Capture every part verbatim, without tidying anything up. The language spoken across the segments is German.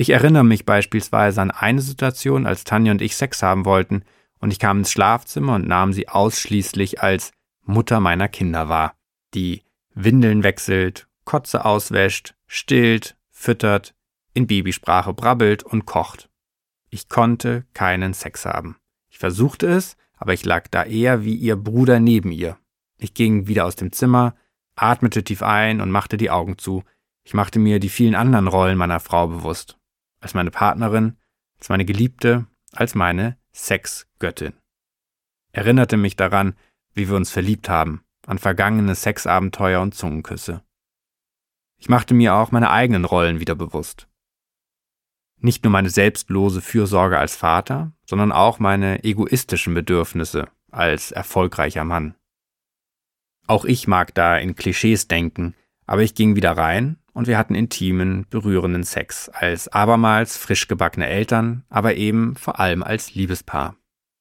Ich erinnere mich beispielsweise an eine Situation, als Tanja und ich Sex haben wollten und ich kam ins Schlafzimmer und nahm sie ausschließlich als Mutter meiner Kinder wahr, die Windeln wechselt, Kotze auswäscht, stillt, füttert, in Babysprache brabbelt und kocht. Ich konnte keinen Sex haben. Ich versuchte es, aber ich lag da eher wie ihr Bruder neben ihr. Ich ging wieder aus dem Zimmer, atmete tief ein und machte die Augen zu. Ich machte mir die vielen anderen Rollen meiner Frau bewusst. Als meine Partnerin, als meine Geliebte, als meine Sexgöttin. Erinnerte mich daran, wie wir uns verliebt haben, an vergangene Sexabenteuer und Zungenküsse. Ich machte mir auch meine eigenen Rollen wieder bewusst. Nicht nur meine selbstlose Fürsorge als Vater, sondern auch meine egoistischen Bedürfnisse als erfolgreicher Mann. Auch ich mag da in Klischees denken, aber ich ging wieder rein und wir hatten intimen, berührenden Sex als abermals frisch gebackene Eltern, aber eben vor allem als Liebespaar.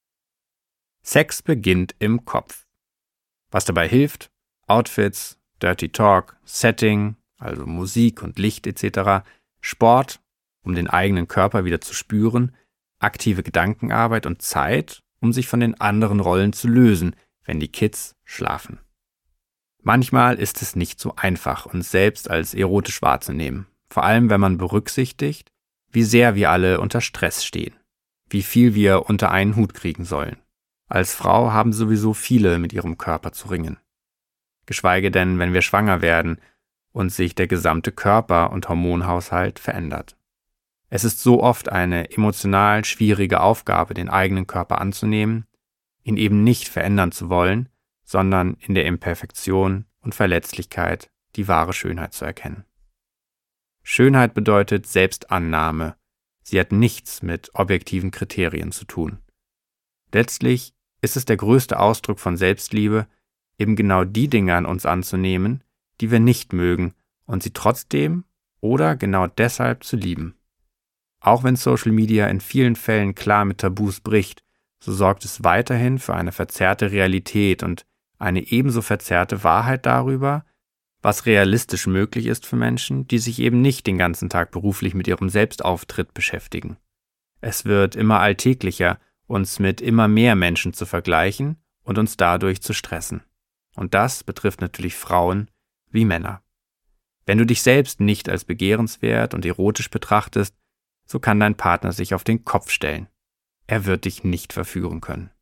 Sex beginnt im Kopf. Was dabei hilft? Outfits, Dirty Talk, Setting, also Musik und Licht et cetera, Sport, um den eigenen Körper wieder zu spüren, aktive Gedankenarbeit und Zeit, um sich von den anderen Rollen zu lösen, wenn die Kids schlafen. Manchmal ist es nicht so einfach, uns selbst als erotisch wahrzunehmen, vor allem wenn man berücksichtigt, wie sehr wir alle unter Stress stehen, wie viel wir unter einen Hut kriegen sollen. Als Frau haben sowieso viele mit ihrem Körper zu ringen. Geschweige denn, wenn wir schwanger werden und sich der gesamte Körper und Hormonhaushalt verändert. Es ist so oft eine emotional schwierige Aufgabe, den eigenen Körper anzunehmen, ihn eben nicht verändern zu wollen, sondern in der Imperfektion und Verletzlichkeit die wahre Schönheit zu erkennen. Schönheit bedeutet Selbstannahme. Sie hat nichts mit objektiven Kriterien zu tun. Letztlich ist es der größte Ausdruck von Selbstliebe, eben genau die Dinge an uns anzunehmen, die wir nicht mögen und sie trotzdem oder genau deshalb zu lieben. Auch wenn Social Media in vielen Fällen klar mit Tabus bricht, so sorgt es weiterhin für eine verzerrte Realität und eine ebenso verzerrte Wahrheit darüber, was realistisch möglich ist für Menschen, die sich eben nicht den ganzen Tag beruflich mit ihrem Selbstauftritt beschäftigen. Es wird immer alltäglicher, uns mit immer mehr Menschen zu vergleichen und uns dadurch zu stressen. Und das betrifft natürlich Frauen wie Männer. Wenn du dich selbst nicht als begehrenswert und erotisch betrachtest, so kann dein Partner sich auf den Kopf stellen. Er wird dich nicht verführen können.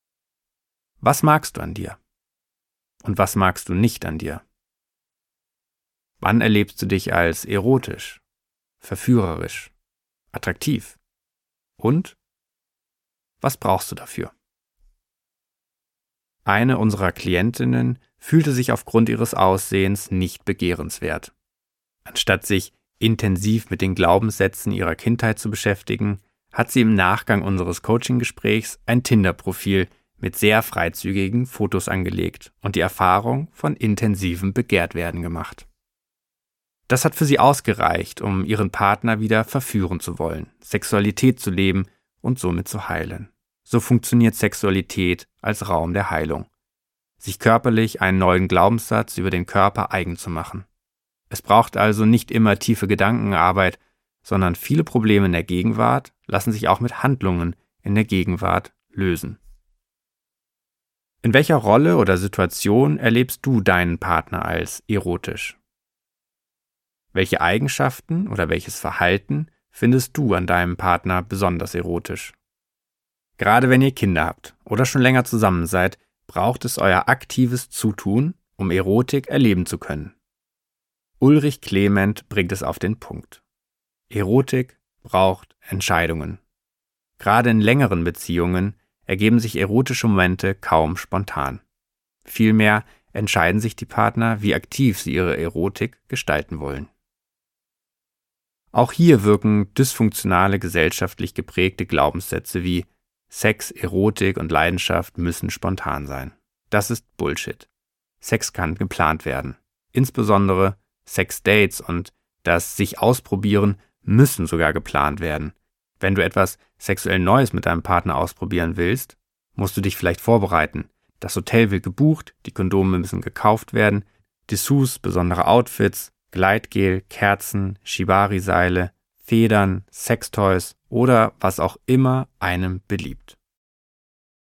Was magst du an dir? Und was magst du nicht an dir? Wann erlebst du dich als erotisch, verführerisch, attraktiv? Und was brauchst du dafür? Eine unserer Klientinnen fühlte sich aufgrund ihres Aussehens nicht begehrenswert. Anstatt sich intensiv mit den Glaubenssätzen ihrer Kindheit zu beschäftigen, hat sie im Nachgang unseres Coaching-Gesprächs ein Tinder-Profil mit sehr freizügigen Fotos angelegt und die Erfahrung von intensivem Begehrtwerden gemacht. Das hat für sie ausgereicht, um ihren Partner wieder verführen zu wollen, Sexualität zu leben und somit zu heilen. So funktioniert Sexualität als Raum der Heilung. Sich körperlich einen neuen Glaubenssatz über den Körper eigen zu machen. Es braucht also nicht immer tiefe Gedankenarbeit, sondern viele Probleme in der Gegenwart lassen sich auch mit Handlungen in der Gegenwart lösen. In welcher Rolle oder Situation erlebst du deinen Partner als erotisch? Welche Eigenschaften oder welches Verhalten findest du an deinem Partner besonders erotisch? Gerade wenn ihr Kinder habt oder schon länger zusammen seid, braucht es euer aktives Zutun, um Erotik erleben zu können. Ulrich Clement bringt es auf den Punkt. Erotik braucht Entscheidungen. Gerade in längeren Beziehungen ergeben sich erotische Momente kaum spontan. Vielmehr entscheiden sich die Partner, wie aktiv sie ihre Erotik gestalten wollen. Auch hier wirken dysfunktionale gesellschaftlich geprägte Glaubenssätze wie Sex, Erotik und Leidenschaft müssen spontan sein. Das ist Bullshit. Sex kann geplant werden. Insbesondere Sexdates und das sich ausprobieren müssen sogar geplant werden. Wenn du etwas sexuell Neues mit deinem Partner ausprobieren willst, musst du dich vielleicht vorbereiten. Das Hotel wird gebucht, die Kondome müssen gekauft werden, Dessous, besondere Outfits, Gleitgel, Kerzen, Shibari-Seile, Federn, Sextoys oder was auch immer einem beliebt.